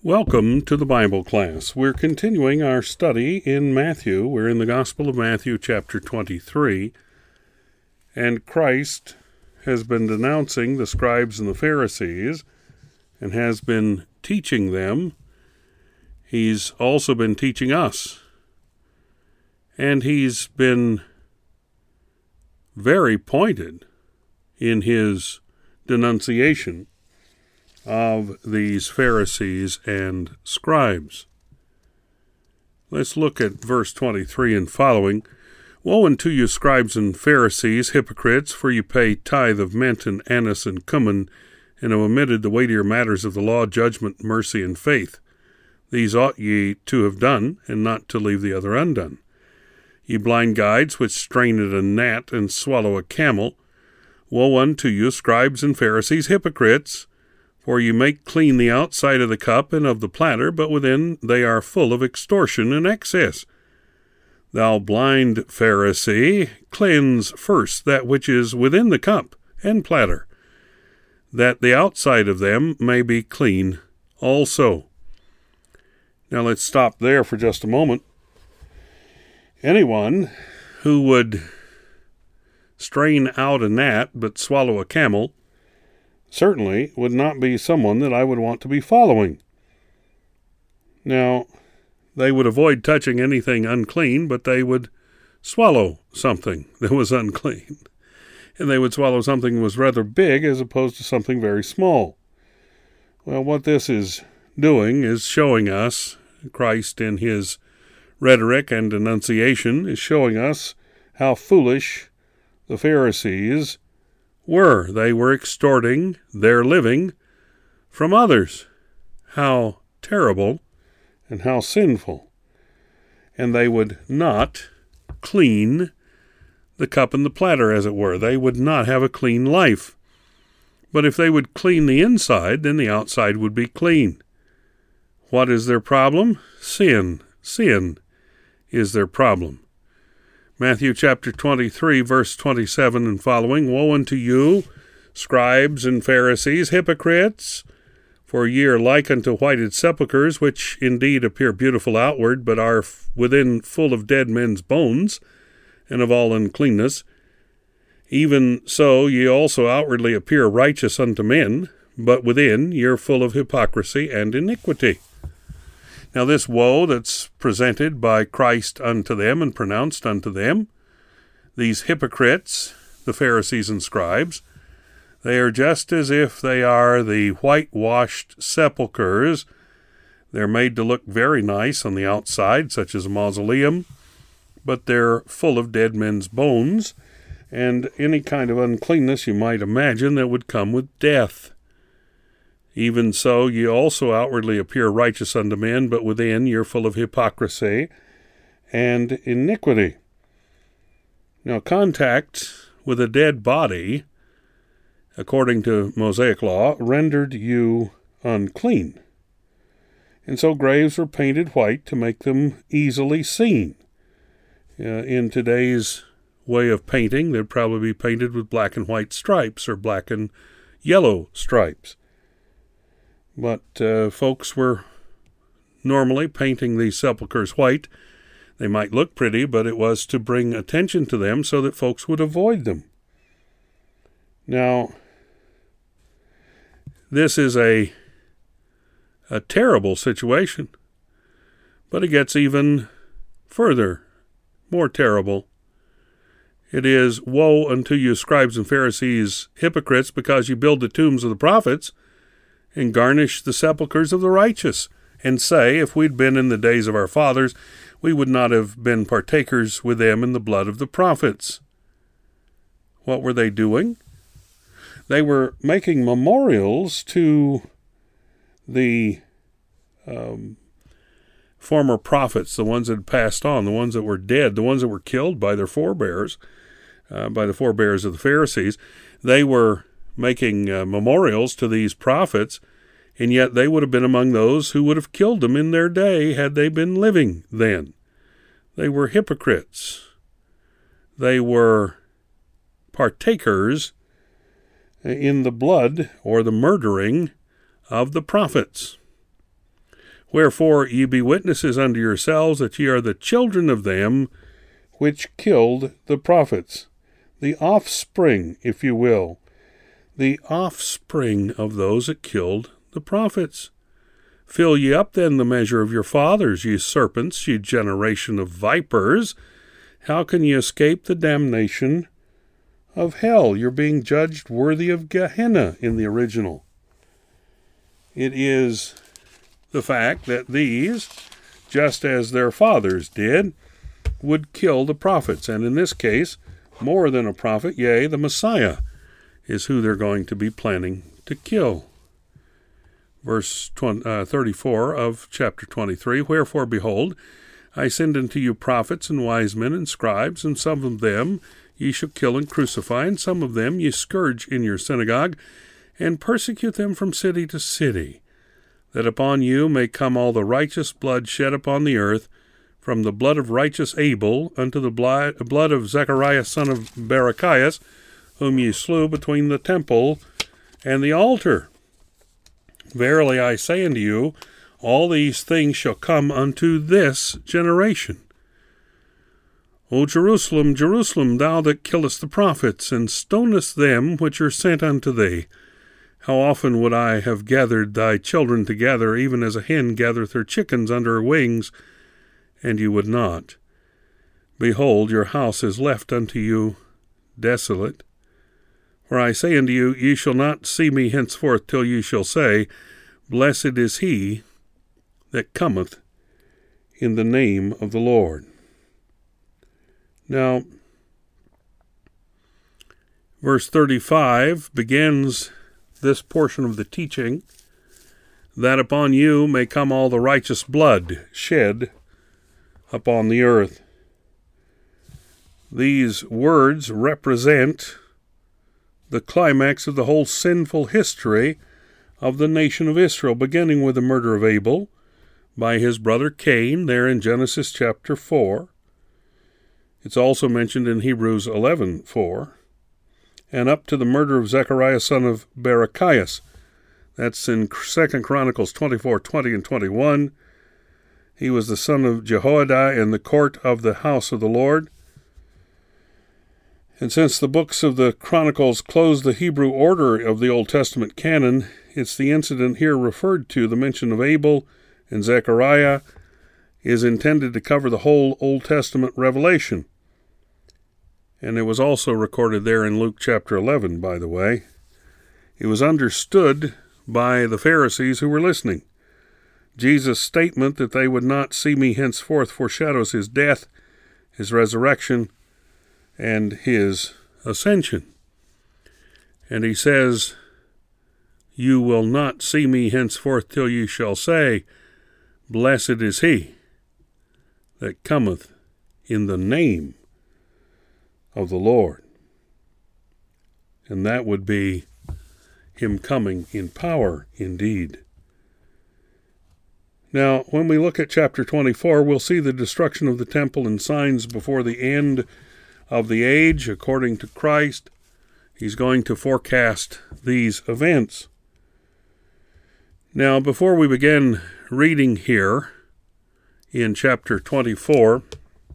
Welcome to the Bible class. We're continuing our study in Matthew. We're in the Gospel of Matthew, chapter 23, and Christ has been denouncing the scribes and the Pharisees and has been teaching them. He's also been teaching us, and he's been very pointed in his denunciation of these Pharisees and scribes. Let's look at verse 23 and following. Woe unto you, scribes and Pharisees, hypocrites, for you pay tithe of mint and anise and cumin, and have omitted the weightier matters of the law, judgment, mercy, and faith. These ought ye to have done, and not to leave the other undone. Ye blind guides, which strain at a gnat and swallow a camel, woe unto you, scribes and Pharisees, hypocrites, for you make clean the outside of the cup and of the platter, but within they are full of extortion and excess. Thou blind Pharisee, cleanse first that which is within the cup and platter, that the outside of them may be clean also. Now let's stop there for just a moment. Anyone who would strain out a gnat but swallow a camel certainly would not be someone that I would want to be following. Now, they would avoid touching anything unclean, but they would swallow something that was unclean. And they would swallow something that was rather big as opposed to something very small. Well, what this is doing is showing us, Christ in his rhetoric and denunciation is showing us how foolish the Pharisees were. They were extorting their living from others. How terrible and how sinful. And they would not clean the cup and the platter, as it were. They would not have a clean life. But if they would clean the inside, then the outside would be clean. What is their problem? Sin. Sin is their problem. Matthew chapter 23, verse 27 and following, Woe unto you, scribes and Pharisees, hypocrites! For ye are like unto whited sepulchres, which indeed appear beautiful outward, but are within full of dead men's bones, and of all uncleanness. Even so ye also outwardly appear righteous unto men, but within ye are full of hypocrisy and iniquity. Now this woe that's presented by Christ unto them and pronounced unto them, these hypocrites, the Pharisees and scribes, they are just as if they are the whitewashed sepulchres. They're made to look very nice on the outside, such as a mausoleum, but they're full of dead men's bones and any kind of uncleanness you might imagine that would come with death. Even so, ye also outwardly appear righteous unto men, but within ye are full of hypocrisy and iniquity. Now, contact with a dead body, according to Mosaic law, rendered you unclean. And so graves were painted white to make them easily seen. In today's way of painting, they'd probably be painted with black and white stripes or black and yellow stripes. But folks were normally painting these sepulchres white. They might look pretty, but it was to bring attention to them so that folks would avoid them. Now, this is a terrible situation, but it gets even further, more terrible. It is, Woe unto you, scribes and Pharisees, hypocrites, because you build the tombs of the prophets, and garnish the sepulchres of the righteous, and say, if we'd been in the days of our fathers, we would not have been partakers with them in the blood of the prophets. What were they doing? They were making memorials to the former prophets, the ones that had passed on, the ones that were dead, the ones that were killed by their forebears, by the forebears of the Pharisees. They were making memorials to these prophets, and yet they would have been among those who would have killed them in their day had they been living then. They were hypocrites. They were partakers in the blood or the murdering of the prophets. Wherefore ye be witnesses unto yourselves that ye are the children of them which killed the prophets. The offspring, if you will. The offspring of those that killed the prophets. Fill ye up then the measure of your fathers, ye serpents, ye generation of vipers. How can ye escape the damnation of hell? You're being judged worthy of Gehenna in the original. It is the fact that these, just as their fathers did, would kill the prophets. And in this case, more than a prophet, yea, the Messiah, is who they're going to be planning to kill. Verse 34 of chapter 23, Wherefore, behold, I send unto you prophets and wise men and scribes, and some of them ye shall kill and crucify, and some of them ye scourge in your synagogue, and persecute them from city to city, that upon you may come all the righteous blood shed upon the earth, from the blood of righteous Abel unto the blood of Zechariah son of Barachias, whom ye slew between the temple and the altar. Verily I say unto you, all these things shall come unto this generation. O Jerusalem, Jerusalem, thou that killest the prophets, and stonest them which are sent unto thee, how often would I have gathered thy children together, even as a hen gathereth her chickens under her wings, and you would not. Behold, your house is left unto you desolate. For I say unto you, ye shall not see me henceforth till ye shall say, Blessed is he that cometh in the name of the Lord. Now, verse 35 begins this portion of the teaching, that upon you may come all the righteous blood shed upon the earth. These words represent the climax of the whole sinful history of the nation of Israel, beginning with the murder of Abel by his brother Cain, there in Genesis chapter 4. It's also mentioned in Hebrews 11:4, and up to the murder of Zechariah son of Barachias. That's in 2 Chronicles 24:20 and 21. He was the son of Jehoiada in the court of the house of the Lord. And since the books of the Chronicles close the Hebrew order of the Old Testament canon, it's the incident here referred to, the mention of Abel and Zechariah, is intended to cover the whole Old Testament revelation. And it was also recorded there in Luke chapter 11, by the way. It was understood by the Pharisees who were listening. Jesus' statement that they would not see me henceforth foreshadows his death, his resurrection, and his ascension. And he says, You will not see me henceforth till you shall say, Blessed is he that cometh in the name of the Lord. And that would be him coming in power indeed. Now, when we look at chapter 24, we'll see the destruction of the temple and signs before the end of the age. According to Christ, he's going to forecast these events. Now, before we begin reading here in chapter 24,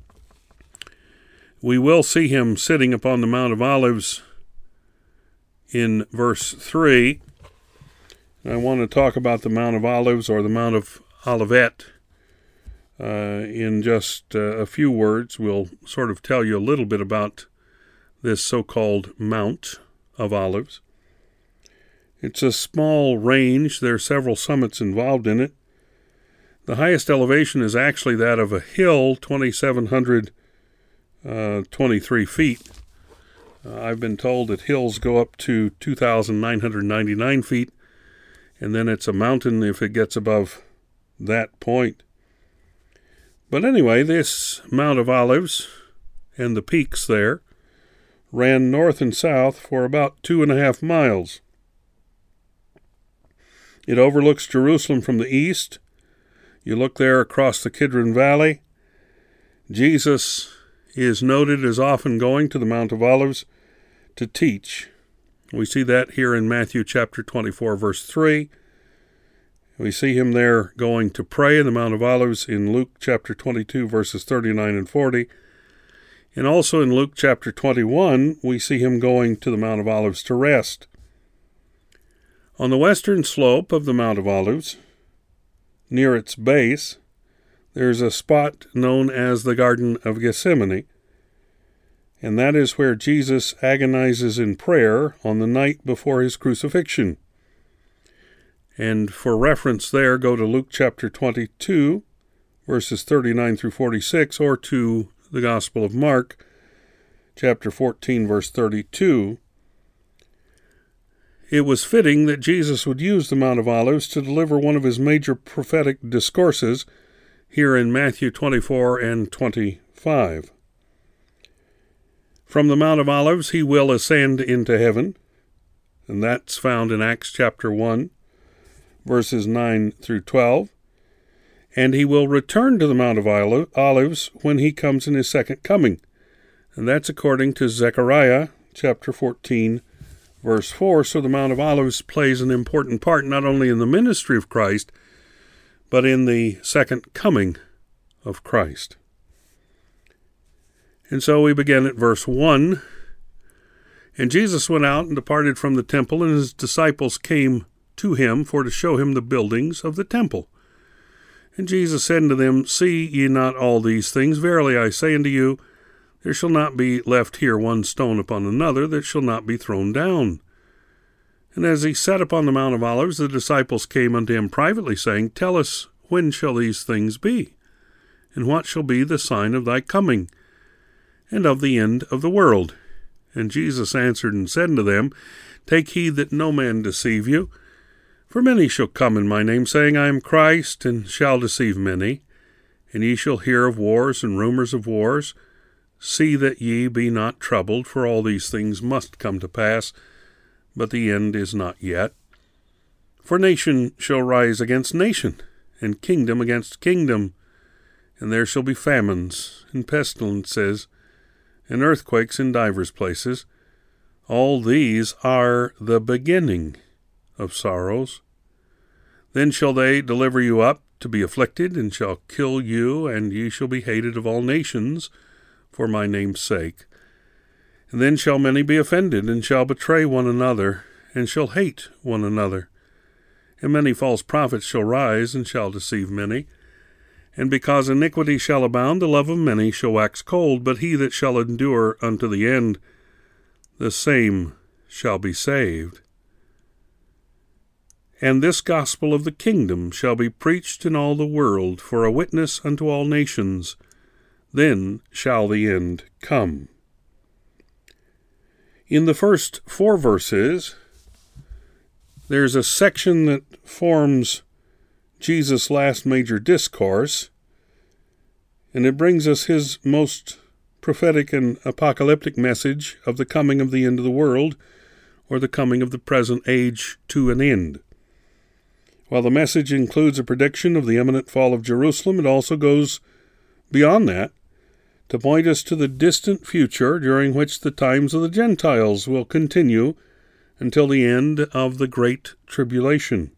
we will see him sitting upon the Mount of Olives in verse 3. I want to talk about the Mount of Olives, or the Mount of Olivet, in just a few words. We'll sort of tell you a little bit about this so-called Mount of Olives. It's a small range. There are several summits involved in it. The highest elevation is actually that of a hill, 2,723 feet. I've been told that hills go up to 2,999 feet, and then it's a mountain if it gets above that point. But anyway, this Mount of Olives and the peaks there ran north and south for about 2.5 miles. It overlooks Jerusalem from the east. You look there across the Kidron Valley. Jesus is noted as often going to the Mount of Olives to teach. We see that here in Matthew chapter 24, verse 3. We see him there going to pray in the Mount of Olives in Luke chapter 22, verses 39 and 40. And also in Luke chapter 21, we see him going to the Mount of Olives to rest. On the western slope of the Mount of Olives, near its base, there's a spot known as the Garden of Gethsemane, and that is where Jesus agonizes in prayer on the night before his crucifixion. And for reference there, go to Luke chapter 22, verses 39 through 46, or to the Gospel of Mark, chapter 14, verse 32. It was fitting that Jesus would use the Mount of Olives to deliver one of his major prophetic discourses here in Matthew 24 and 25. From the Mount of Olives he will ascend into heaven, and that's found in Acts chapter 1, verses 9 through 12. And he will return to the Mount of Olives when he comes in his second coming. And that's according to Zechariah chapter 14, verse 4. So the Mount of Olives plays an important part not only in the ministry of Christ, but in the second coming of Christ. And so we begin at verse 1. And Jesus went out and departed from the temple, and his disciples came to him for to show him the buildings of the temple. And Jesus said unto them, See ye not all these things? Verily I say unto you, there shall not be left here one stone upon another that shall not be thrown down. And as he sat upon the Mount of Olives, the disciples came unto him privately, saying, Tell us, when shall these things be? And what shall be the sign of thy coming, and of the end of the world? And Jesus answered and said unto them, Take heed that no man deceive you. For many shall come in my name, saying, I am Christ, and shall deceive many. And ye shall hear of wars and rumors of wars. See that ye be not troubled, for all these things must come to pass, but the end is not yet. For nation shall rise against nation, and kingdom against kingdom. And there shall be famines, and pestilences, and earthquakes in divers places. All these are the beginning of sorrows. Then shall they deliver you up to be afflicted, and shall kill you, and ye shall be hated of all nations for my name's sake. And then shall many be offended, and shall betray one another, and shall hate one another. And many false prophets shall rise, and shall deceive many. And because iniquity shall abound, the love of many shall wax cold, but he that shall endure unto the end, the same shall be saved. And this gospel of the kingdom shall be preached in all the world for a witness unto all nations. Then shall the end come. In the first 4 verses, there's a section that forms Jesus' last major discourse, and it brings us his most prophetic and apocalyptic message of the coming of the end of the world, or the coming of the present age to an end. While the message includes a prediction of the imminent fall of Jerusalem, it also goes beyond that to point us to the distant future during which the times of the Gentiles will continue until the end of the Great Tribulation.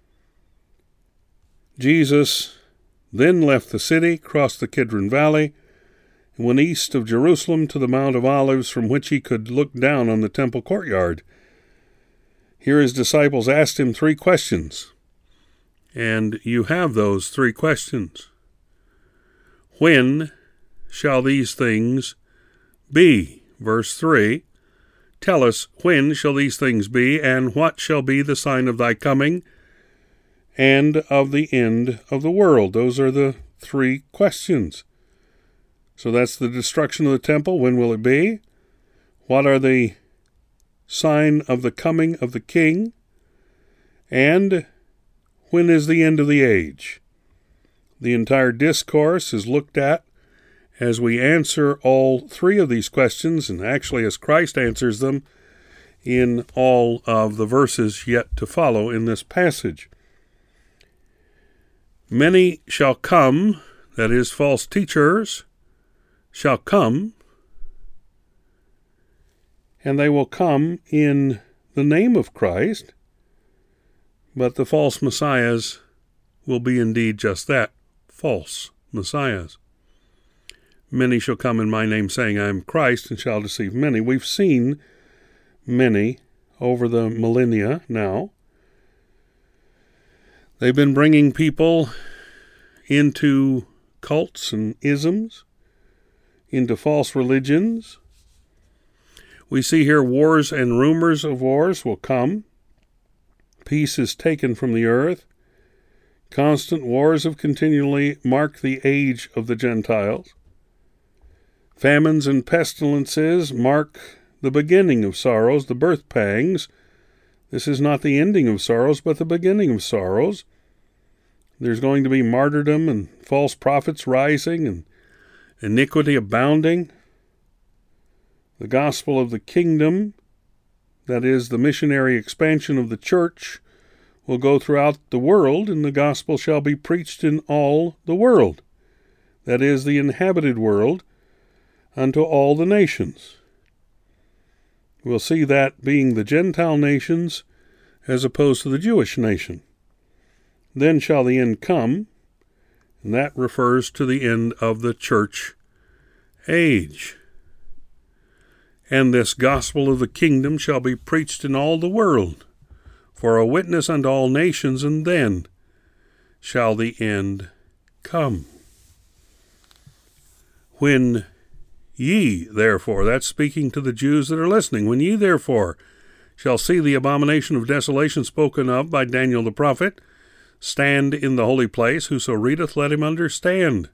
Jesus then left the city, crossed the Kidron Valley, and went east of Jerusalem to the Mount of Olives, from which he could look down on the temple courtyard. Here his disciples asked him 3 questions. And you have those 3 questions. When shall these things be? Verse 3, Tell us, when shall these things be, and what shall be the sign of thy coming, and of the end of the world? Those are the 3 questions. So that's the destruction of the temple. When will it be? What are the sign of the coming of the King? And when is the end of the age? The entire discourse is looked at as we answer all 3 of these questions, and actually as Christ answers them in all of the verses yet to follow in this passage. Many shall come, that is, false teachers shall come, and they will come in the name of Christ, but the false messiahs will be indeed just that, false messiahs. Many shall come in my name, saying, I am Christ, and shall deceive many. We've seen many over the millennia now. They've been bringing people into cults and isms, into false religions. We see here wars and rumors of wars will come. Peace is taken from the earth. Constant wars have continually marked the age of the Gentiles. Famines and pestilences mark the beginning of sorrows, the birth pangs. This is not the ending of sorrows, but the beginning of sorrows. There's going to be martyrdom and false prophets rising and iniquity abounding. The gospel of the kingdom, that is, the missionary expansion of the church, will go throughout the world, and the gospel shall be preached in all the world, that is, the inhabited world, unto all the nations. We'll see that being the Gentile nations as opposed to the Jewish nation. Then shall the end come, and that refers to the end of the church age. And this gospel of the kingdom shall be preached in all the world, for a witness unto all nations, and then shall the end come. When ye, therefore, that's speaking to the Jews that are listening, when ye, therefore, shall see the abomination of desolation spoken of by Daniel the prophet, stand in the holy place, whoso readeth, let him understand.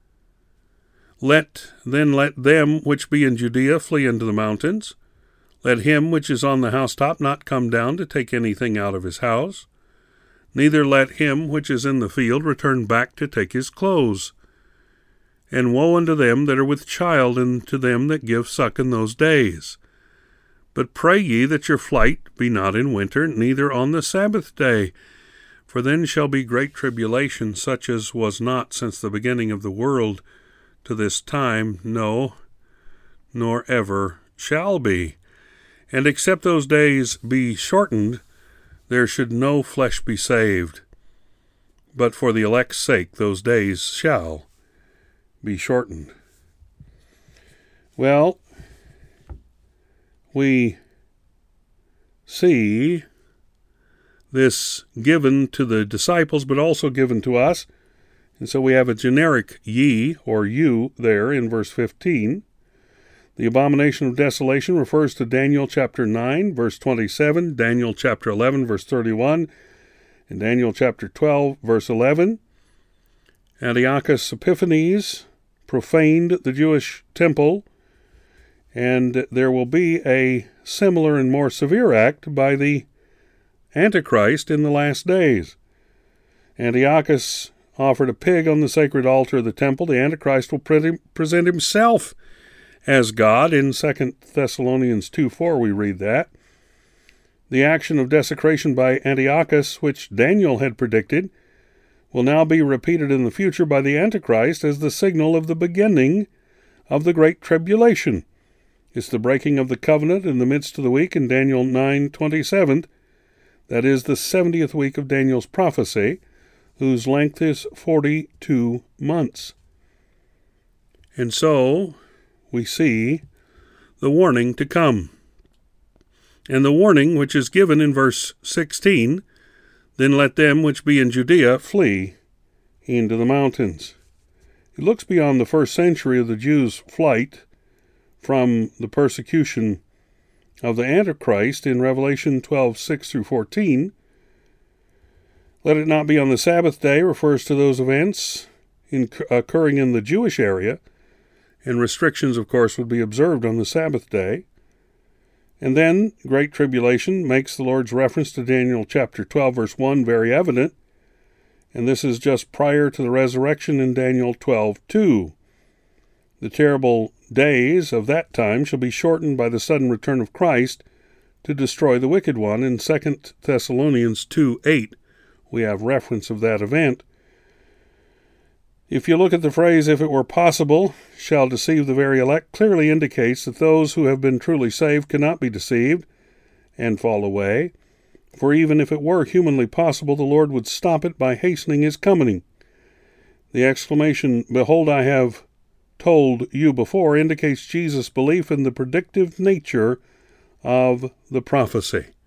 Let them which be in Judea flee into the mountains. Let him which is on the housetop not come down to take anything out of his house. Neither let him which is in the field return back to take his clothes. And woe unto them that are with child, and to them that give suck in those days. But pray ye that your flight be not in winter, neither on the Sabbath day. For then shall be great tribulation, such as was not since the beginning of the world to this time, no, nor ever shall be. And except those days be shortened, there should no flesh be saved. But for the elect's sake those days shall be shortened. Well, we see this given to the disciples, but also given to us. And so we have a generic ye, or you, there in verse 15. The abomination of desolation refers to Daniel chapter 9, verse 27, Daniel chapter 11, verse 31, and Daniel chapter 12, verse 11. Antiochus Epiphanes profaned the Jewish temple, and there will be a similar and more severe act by the Antichrist in the last days. Antiochus offered a pig on the sacred altar of the temple. The Antichrist will present himself as God. In 2 Thessalonians 2:4 we read that. The action of desecration by Antiochus, which Daniel had predicted, will now be repeated in the future by the Antichrist as the signal of the beginning of the Great Tribulation. It's the breaking of the covenant in the midst of the week in Daniel 9:27. That is the 70th week of Daniel's prophecy, whose length is 42 months. And so we see the warning to come. And the warning which is given in verse 16, then let them which be in Judea flee into the mountains. It looks beyond the first century of the Jews' flight from the persecution of the Antichrist in Revelation 12:6-14. Let it not be on the Sabbath day refers to those events occurring in the Jewish area, and restrictions, of course, would be observed on the Sabbath day. And then Great Tribulation makes the Lord's reference to Daniel chapter 12, verse 1 very evident, and this is just prior to the resurrection in Daniel 12:2. The terrible days of that time shall be shortened by the sudden return of Christ to destroy the wicked one. In 2 Thessalonians 2:8, we have reference of that event. If you look at the phrase, if it were possible, shall deceive the very elect, clearly indicates that those who have been truly saved cannot be deceived and fall away. For even if it were humanly possible, the Lord would stop it by hastening his coming. The exclamation, "Behold, I have told you before," indicates Jesus' belief in the predictive nature of the prophecy.